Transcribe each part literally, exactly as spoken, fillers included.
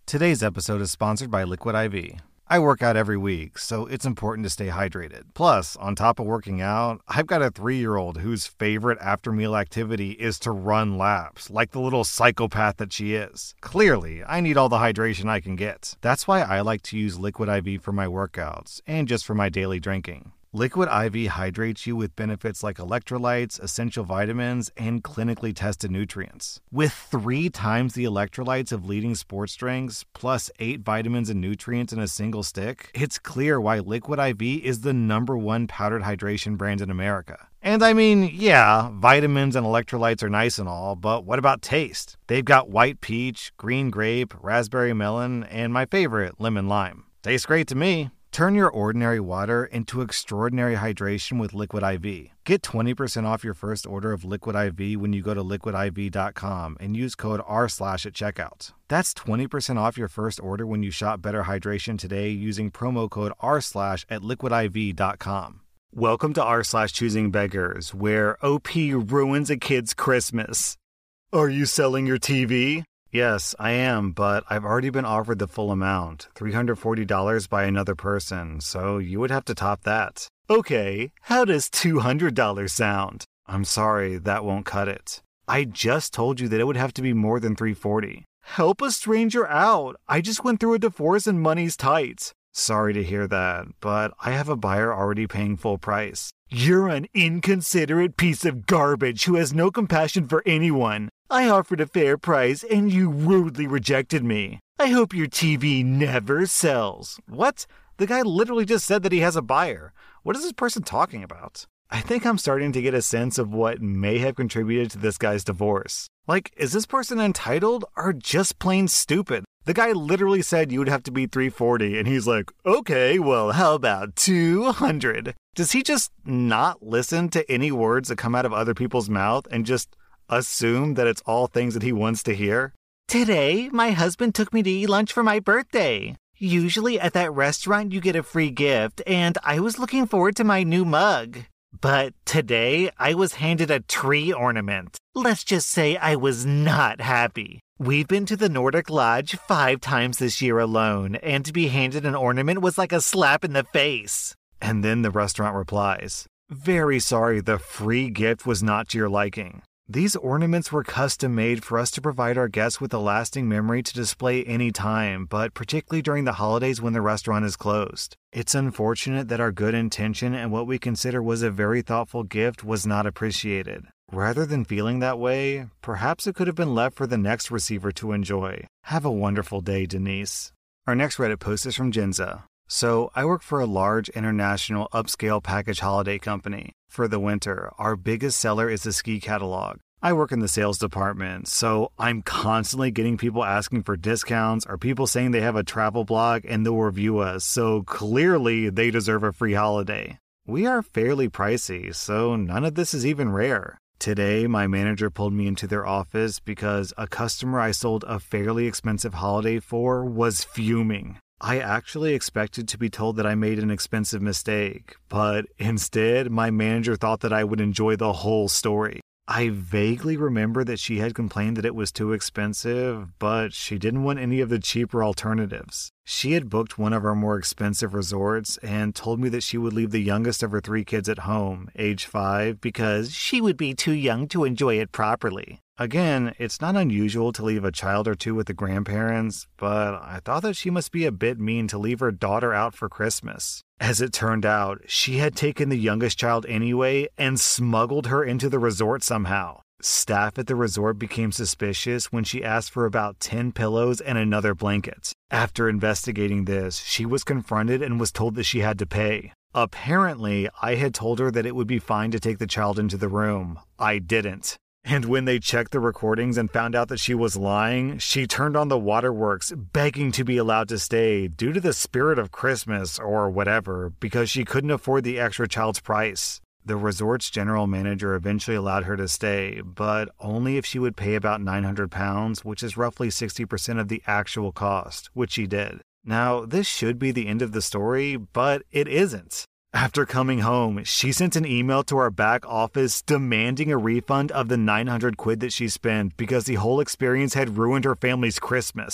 Today's episode is sponsored by Liquid I V. I work out every week, so it's important to stay hydrated. Plus, on top of working out, I've got a three-year-old whose favorite after-meal activity is to run laps, like the little psychopath that she is. Clearly, I need all the hydration I can get. That's why I like to use Liquid I V for my workouts, and just for my daily drinking. Liquid I V hydrates you with benefits like electrolytes, essential vitamins, and clinically tested nutrients. With three times the electrolytes of leading sports drinks, plus eight vitamins and nutrients in a single stick, it's clear why Liquid I V is the number one powdered hydration brand in America. And I mean, yeah, vitamins and electrolytes are nice and all, but what about taste? They've got white peach, green grape, raspberry melon, and my favorite, lemon lime. Tastes great to me. Turn your ordinary water into extraordinary hydration with Liquid I V. Get twenty percent off your first order of Liquid I V when you go to liquid I V dot com and use code R slash at checkout. That's twenty percent off your first order when you shop Better Hydration today using promo code R slash at liquid I V dot com. Welcome to R slash Choosing Beggars, where O P ruins a kid's Christmas. Are you selling your T V? Yes, I am, but I've already been offered the full amount, three hundred forty dollars by another person, so you would have to top that. Okay, how does two hundred dollars sound? I'm sorry, that won't cut it. I just told you that it would have to be more than three hundred forty dollars. Help a stranger out. I just went through a divorce and money's tight. Sorry to hear that, but I have a buyer already paying full price. You're an inconsiderate piece of garbage who has no compassion for anyone. I offered a fair price and you rudely rejected me. I hope your T V never sells. What? The guy literally just said that he has a buyer. What is this person talking about? I think I'm starting to get a sense of what may have contributed to this guy's divorce. Like, is this person entitled or just plain stupid? The guy literally said you would have to be three hundred forty dollars, and he's like, okay, well, how about two hundred dollars? Does he just not listen to any words that come out of other people's mouth and just assume that it's all things that he wants to hear? Today, my husband took me to eat lunch for my birthday. Usually at that restaurant you get a free gift, and I was looking forward to my new mug. But today, I was handed a tree ornament. Let's just say I was not happy. We've been to the Nordic Lodge five times this year alone, and to be handed an ornament was like a slap in the face. And then the restaurant replies, very sorry, the free gift was not to your liking. These ornaments were custom made for us to provide our guests with a lasting memory to display any time, but particularly during the holidays when the restaurant is closed. It's unfortunate that our good intention and what we consider was a very thoughtful gift was not appreciated. Rather than feeling that way, perhaps it could have been left for the next receiver to enjoy. Have a wonderful day, Denise. Our next Reddit post is from Genza. So, I work for a large international upscale package holiday company. For the winter, our biggest seller is the ski catalog. I work in the sales department, so I'm constantly getting people asking for discounts or people saying they have a travel blog and they'll review us, so clearly they deserve a free holiday. We are fairly pricey, so none of this is even rare. Today, my manager pulled me into their office because a customer I sold a fairly expensive holiday for was fuming. I actually expected to be told that I made an expensive mistake, but instead, my manager thought that I would enjoy the whole story. I vaguely remember that she had complained that it was too expensive, but she didn't want any of the cheaper alternatives. She had booked one of our more expensive resorts and told me that she would leave the youngest of her three kids at home, age five, because she would be too young to enjoy it properly. Again, it's not unusual to leave a child or two with the grandparents, but I thought that she must be a bit mean to leave her daughter out for Christmas. As it turned out, she had taken the youngest child anyway and smuggled her into the resort somehow. Staff at the resort became suspicious when she asked for about ten pillows and another blanket. After investigating this, she was confronted and was told that she had to pay. Apparently, I had told her that it would be fine to take the child into the room. I didn't. And when they checked the recordings and found out that she was lying, she turned on the waterworks, begging to be allowed to stay due to the spirit of Christmas or whatever, because she couldn't afford the extra child's price. The resort's general manager eventually allowed her to stay, but only if she would pay about nine hundred pounds, which is roughly sixty percent of the actual cost, which she did. Now, this should be the end of the story, but it isn't. After coming home, she sent an email to our back office demanding a refund of the nine hundred quid that she spent because the whole experience had ruined her family's Christmas.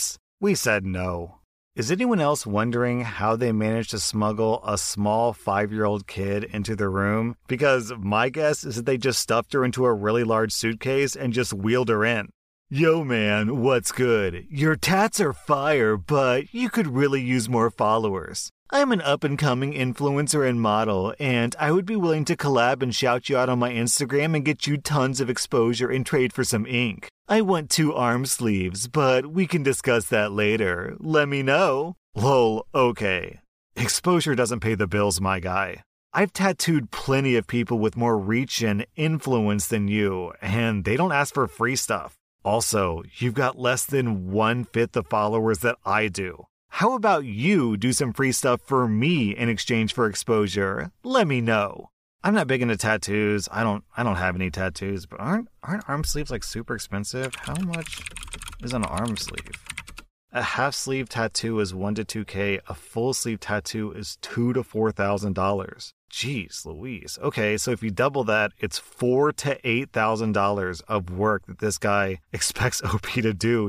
We said no. Is anyone else wondering how they managed to smuggle a small five-year-old kid into the room? Because my guess is that they just stuffed her into a really large suitcase and just wheeled her in. Yo man, what's good? Your tats are fire, but you could really use more followers. I'm an up-and-coming influencer and model, and I would be willing to collab and shout you out on my Instagram and get you tons of exposure in trade for some ink. I want two arm sleeves, but we can discuss that later. Let me know. Lol, okay. Exposure doesn't pay the bills, my guy. I've tattooed plenty of people with more reach and influence than you, and they don't ask for free stuff. Also, you've got less than one-fifth the followers that I do. How about you do some free stuff for me in exchange for exposure? Let me know. I'm not big into tattoos. I don't I don't have any tattoos, but aren't aren't arm sleeves like super expensive? How much is an arm sleeve? A half sleeve tattoo is one to two K. A full sleeve tattoo is two to four thousand dollars. Jeez Louise. Okay, so if you double that, it's four to eight thousand dollars of work that this guy expects O P to do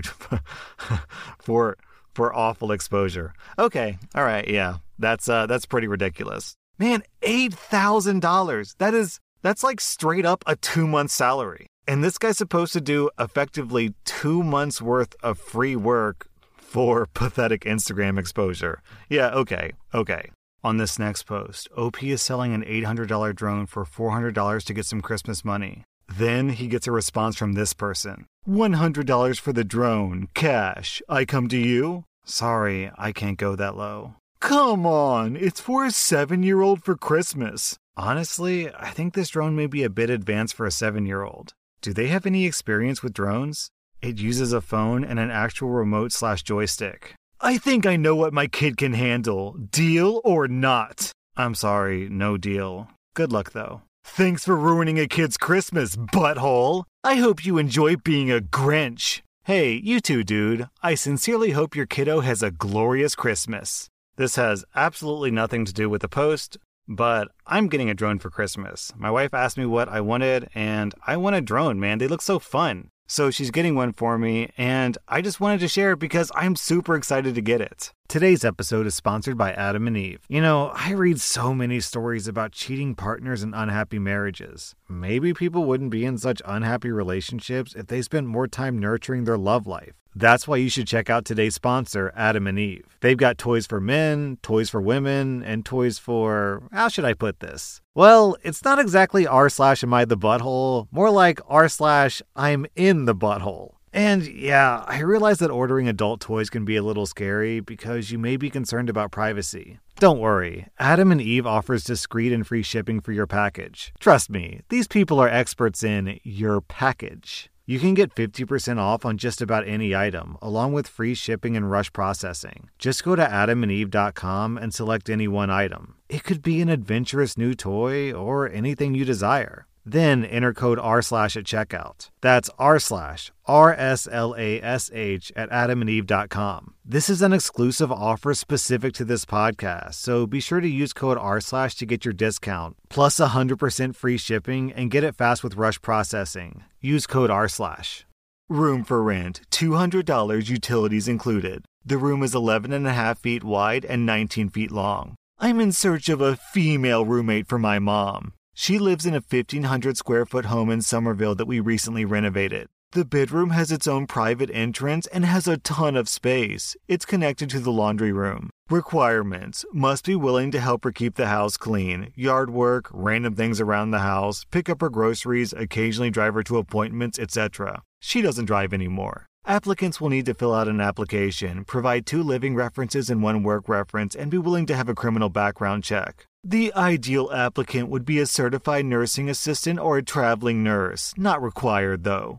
for for awful exposure. Okay, all right, yeah, that's uh that's pretty ridiculous. Man, eight thousand dollars. That is, that's like straight up a two-month salary. And this guy's supposed to do effectively two months worth of free work for pathetic Instagram exposure. Yeah, okay, okay. On this next post, O P is selling an eight hundred dollars drone for four hundred dollars to get some Christmas money. Then he gets a response from this person. one hundred dollars for the drone, cash. I come to you? Sorry, I can't go that low. Come on, it's for a seven-year-old for Christmas. Honestly, I think this drone may be a bit advanced for a seven-year-old. Do they have any experience with drones? It uses a phone and an actual remote slash joystick. I think I know what my kid can handle. Deal or not? I'm sorry, no deal. Good luck, though. Thanks for ruining a kid's Christmas, butthole. I hope you enjoy being a Grinch. Hey, you too, dude. I sincerely hope your kiddo has a glorious Christmas. This has absolutely nothing to do with the post, but I'm getting a drone for Christmas. My wife asked me what I wanted, and I want a drone, man. They look so fun. So she's getting one for me, and I just wanted to share it because I'm super excited to get it. Today's episode is sponsored by Adam and Eve. You know, I read so many stories about cheating partners and unhappy marriages. Maybe people wouldn't be in such unhappy relationships if they spent more time nurturing their love life. That's why you should check out today's sponsor, Adam and Eve. They've got toys for men, toys for women, and toys for... how should I put this? Well, it's not exactly r slash am I the butthole, more like r slash I'm in the butthole. And yeah, I realize that ordering adult toys can be a little scary because you may be concerned about privacy. Don't worry, Adam and Eve offers discreet and free shipping for your package. Trust me, these people are experts in your package. You can get fifty percent off on just about any item, along with free shipping and rush processing. Just go to adam and eve dot com and select any one item. It could be an adventurous new toy or anything you desire. Then enter code R slash at checkout. That's R slash R S L A S H at adam and eve dot com. This is an exclusive offer specific to this podcast, so be sure to use code R slash to get your discount, plus one hundred percent free shipping, and get it fast with rush processing. Use code R slash. Room for rent, two hundred dollars utilities included. The room is eleven and a half feet wide and nineteen feet long. I'm in search of a female roommate for my mom. She lives in a fifteen hundred square foot home in Somerville that we recently renovated. The bedroom has its own private entrance and has a ton of space. It's connected to the laundry room. Requirements: must be willing to help her keep the house clean, yard work, random things around the house, pick up her groceries, occasionally drive her to appointments, et cetera. She doesn't drive anymore. Applicants will need to fill out an application, provide two living references and one work reference, and be willing to have a criminal background check. The ideal applicant would be a certified nursing assistant or a traveling nurse. Not required, though.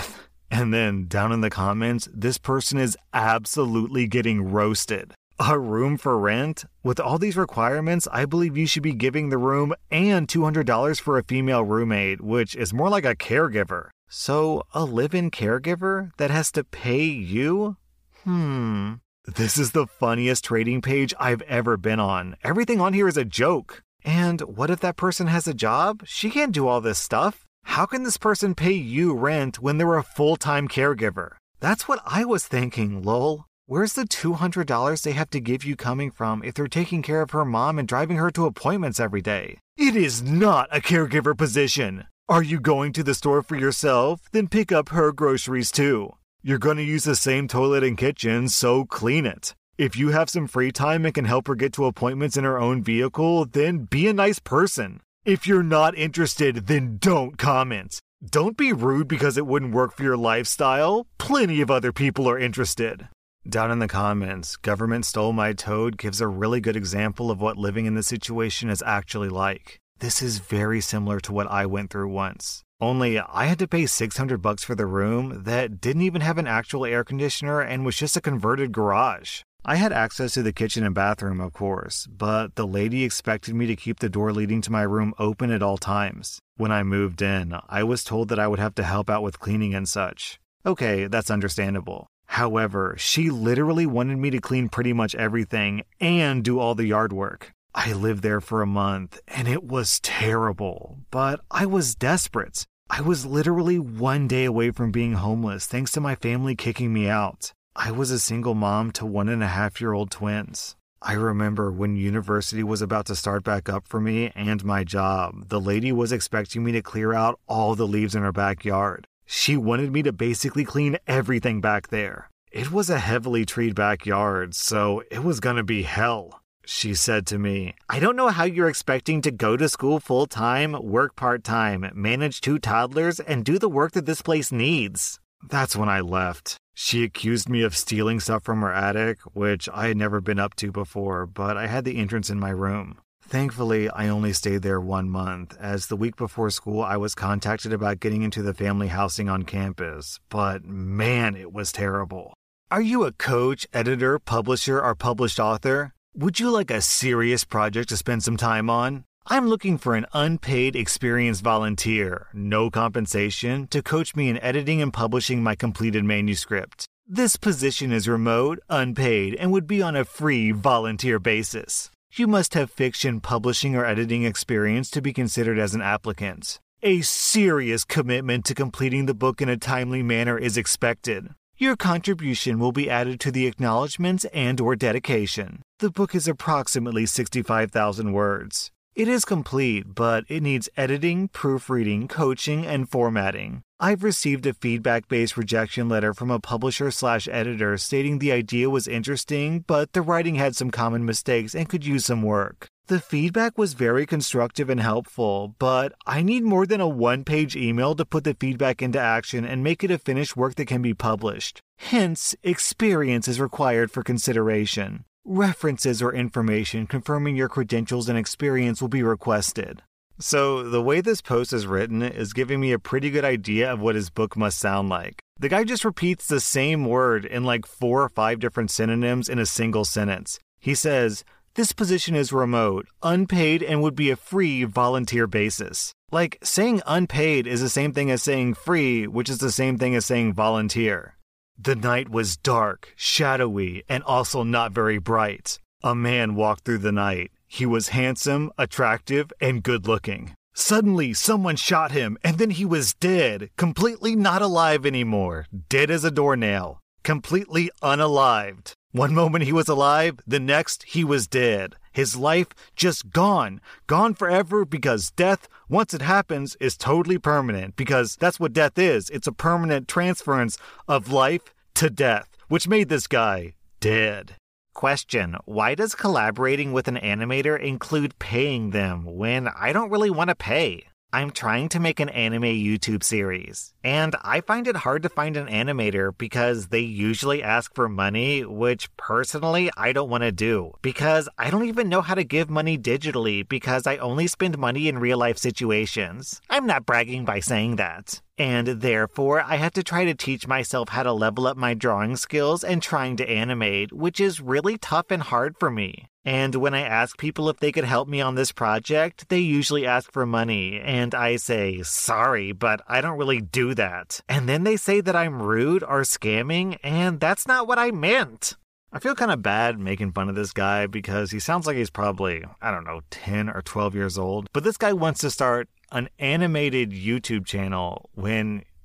And then, down in the comments, this person is absolutely getting roasted. A room for rent? With all these requirements, I believe you should be giving the room and two hundred dollars for a female roommate, which is more like a caregiver. So, a live-in caregiver that has to pay you? Hmm... This is the funniest trading page I've ever been on. Everything on here is a joke. And what if that person has a job? She can't do all this stuff. How can this person pay you rent when they're a full-time caregiver? That's what I was thinking, lol. Where's the two hundred dollars they have to give you coming from if they're taking care of her mom and driving her to appointments every day? It is not a caregiver position. Are you going to the store for yourself? Then pick up her groceries too. You're going to use the same toilet and kitchen, so clean it. If you have some free time and can help her get to appointments in her own vehicle, then be a nice person. If you're not interested, then don't comment. Don't be rude because it wouldn't work for your lifestyle. Plenty of other people are interested. Down in the comments, Government Stole My Toad gives a really good example of what living in this situation is actually like. This is very similar to what I went through once. Only I had to pay six hundred bucks for the room that didn't even have an actual air conditioner and was just a converted garage. I had access to the kitchen and bathroom, of course, but the lady expected me to keep the door leading to my room open at all times. When I moved in, I was told that I would have to help out with cleaning and such. Okay, that's understandable. However, she literally wanted me to clean pretty much everything and do all the yard work. I lived there for a month, and it was terrible, but I was desperate. I was literally one day away from being homeless thanks to my family kicking me out. I was a single mom to one and a half year old twins. I remember when university was about to start back up for me and my job, the lady was expecting me to clear out all the leaves in her backyard. She wanted me to basically clean everything back there. It was a heavily treed backyard, so it was gonna be hell. She said to me, "I don't know how you're expecting to go to school full-time, work part-time, manage two toddlers, and do the work that this place needs." That's when I left. She accused me of stealing stuff from her attic, which I had never been up to before, but I had the entrance in my room. Thankfully, I only stayed there one month, as the week before school I was contacted about getting into the family housing on campus, but man, it was terrible. Are you a coach, editor, publisher, or published author? Would you like a serious project to spend some time on? I'm looking for an unpaid, experienced volunteer, no compensation, to coach me in editing and publishing my completed manuscript. This position is remote, unpaid, and would be on a free volunteer basis. You must have fiction publishing or editing experience to be considered as an applicant. A serious commitment to completing the book in a timely manner is expected. Your contribution will be added to the acknowledgments and or dedication. The book is approximately sixty-five thousand words. It is complete, but it needs editing, proofreading, coaching, and formatting. I've received a feedback-based rejection letter from a publisher slash editor stating the idea was interesting, but the writing had some common mistakes and could use some work. The feedback was very constructive and helpful, but I need more than a one-page email to put the feedback into action and make it a finished work that can be published. Hence, experience is required for consideration. References or information confirming your credentials and experience will be requested. So, the way this post is written is giving me a pretty good idea of what his book must sound like. The guy just repeats the same word in like four or five different synonyms in a single sentence. He says, "This position is remote, unpaid, and would be a free volunteer basis." Like, saying unpaid is the same thing as saying free, which is the same thing as saying volunteer. The night was dark, shadowy, and also not very bright. A man walked through the night. He was handsome, attractive, and good-looking. Suddenly, someone shot him, and then he was dead, completely not alive anymore, dead as a doornail, completely unalived. One moment he was alive, the next he was dead. His life just gone, gone forever, because death, once it happens, is totally permanent, because that's what death is. It's a permanent transference of life to death, which made this guy dead. Question: why does collaborating with an animator include paying them when I don't really want to pay? I'm trying to make an anime YouTube series, and I find it hard to find an animator because they usually ask for money, which personally I don't want to do, because I don't even know how to give money digitally because I only spend money in real life situations. I'm not bragging by saying that. And therefore, I had to try to teach myself how to level up my drawing skills and trying to animate, which is really tough and hard for me. And when I ask people if they could help me on this project, they usually ask for money, and I say, sorry, but I don't really do that. And then they say that I'm rude or scamming, and that's not what I meant. I feel kind of bad making fun of this guy because he sounds like he's probably, I don't know, ten or twelve years old. But this guy wants to start an animated YouTube channel when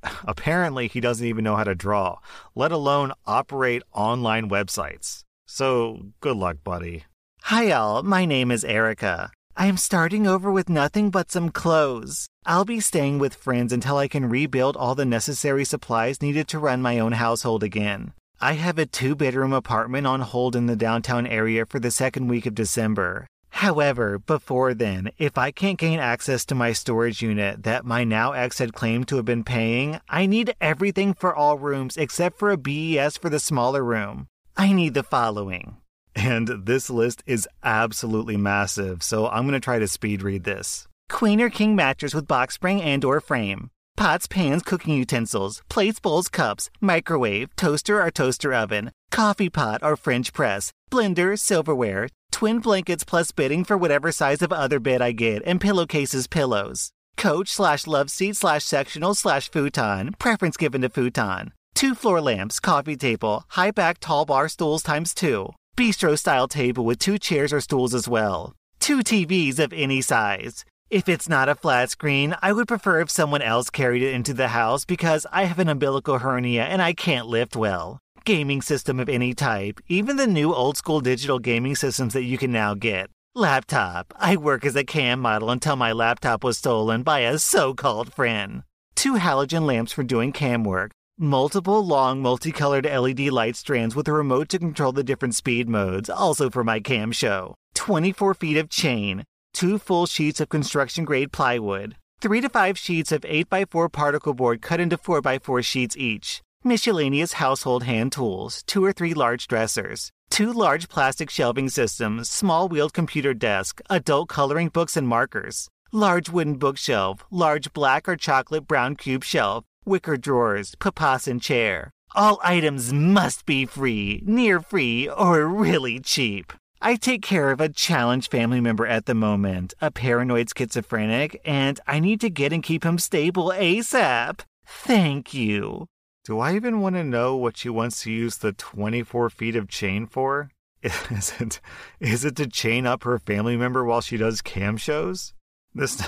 Apparently, he doesn't even know how to draw, let alone operate online websites. So, good luck, buddy. Hi, all. My name is Erica. I am starting over with nothing but some clothes. I'll be staying with friends until I can rebuild all the necessary supplies needed to run my own household again. I have a two-bedroom apartment on hold in the downtown area for the second week of December. However, before then, if I can't gain access to my storage unit that my now ex had claimed to have been paying, I need everything for all rooms except for a B E S for the smaller room. I need the following. And this list is absolutely massive, so I'm going to try to speed read this. Queen or king mattress with box spring and or frame. Pots, pans, cooking utensils, plates, bowls, cups, microwave, toaster or toaster oven, coffee pot or French press, blender, silverware, twin blankets plus bedding for whatever size of other bed I get, and pillowcases, pillows. Coach slash love seat slash sectional slash futon, preference given to futon. Two floor lamps, coffee table, high back tall bar stools times two. Bistro style table with two chairs or stools as well. Two T Vs of any size. If it's not a flat screen, I would prefer if someone else carried it into the house because I have an umbilical hernia and I can't lift well. Gaming system of any type, even the new old school digital gaming systems that you can now get. Laptop. I work as a cam model until my laptop was stolen by a so-called friend. Two halogen lamps for doing cam work. Multiple long multicolored L E D light strands with a remote to control the different speed modes, also for my cam show. twenty-four feet of chain. Two full sheets of construction-grade plywood. Three to five sheets of eight by four particle board cut into four by four sheets each. Miscellaneous household hand tools. Two or three large dressers. Two large plastic shelving systems. Small wheeled computer desk. Adult coloring books and markers. Large wooden bookshelf. Large black or chocolate brown cube shelf. Wicker drawers. Papasan chair. All items must be free, near free, or really cheap. I take care of a challenged family member at the moment, a paranoid schizophrenic, and I need to get and keep him stable ASAP. Thank you. Do I even want to know what she wants to use the twenty-four feet of chain for? Is it, is it to chain up her family member while she does cam shows? This,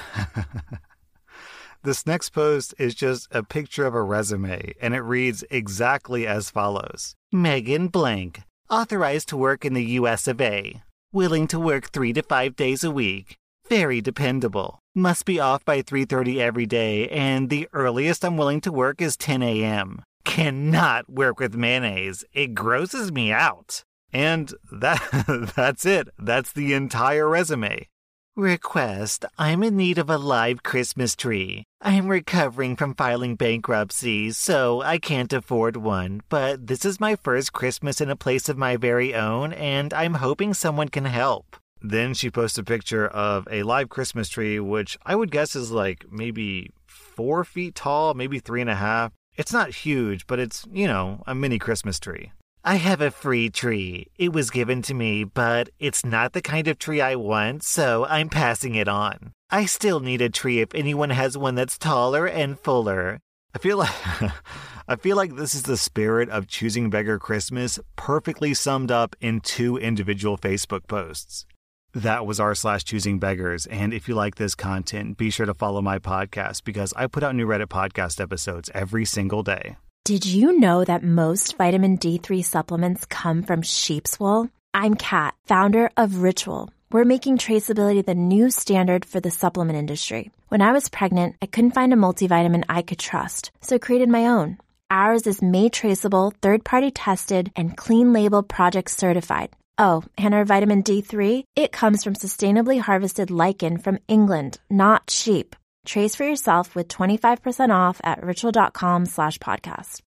this next post is just a picture of a resume, and it reads exactly as follows. Megan Blank. Authorized to work in the U S of A. Willing to work three to five days a week. Very dependable. Must be off by three thirty every day, and the earliest I'm willing to work is ten a.m. Cannot work with mayonnaise. It grosses me out. And that that's it. That's the entire resume. Request. I'm in need of a live Christmas tree. I am recovering from filing bankruptcy, so I can't afford one, but this is my first Christmas in a place of my very own, and I'm hoping someone can help. Then she posts a picture of a live Christmas tree, which I would guess is like maybe four feet tall, maybe three and a half. It's not huge, but it's, you know, a mini Christmas tree. I have a free tree. It was given to me, but it's not the kind of tree I want, so I'm passing it on. I still need a tree if anyone has one that's taller and fuller. I feel like I feel like this is the spirit of Choosing Beggar Christmas perfectly summed up in two individual Facebook posts. That was r slash choosing beggars, and if you like this content, be sure to follow my podcast because I put out new Reddit podcast episodes every single day. Did you know that most vitamin D three supplements come from sheep's wool? I'm Kat, founder of Ritual. We're making traceability the new standard for the supplement industry. When I was pregnant, I couldn't find a multivitamin I could trust, so I created my own. Ours is made traceable, third-party tested, and clean label project certified. Oh, and our vitamin D three? It comes from sustainably harvested lichen from England, not sheep. Trace for yourself with twenty-five percent off at ritual.com slash podcast.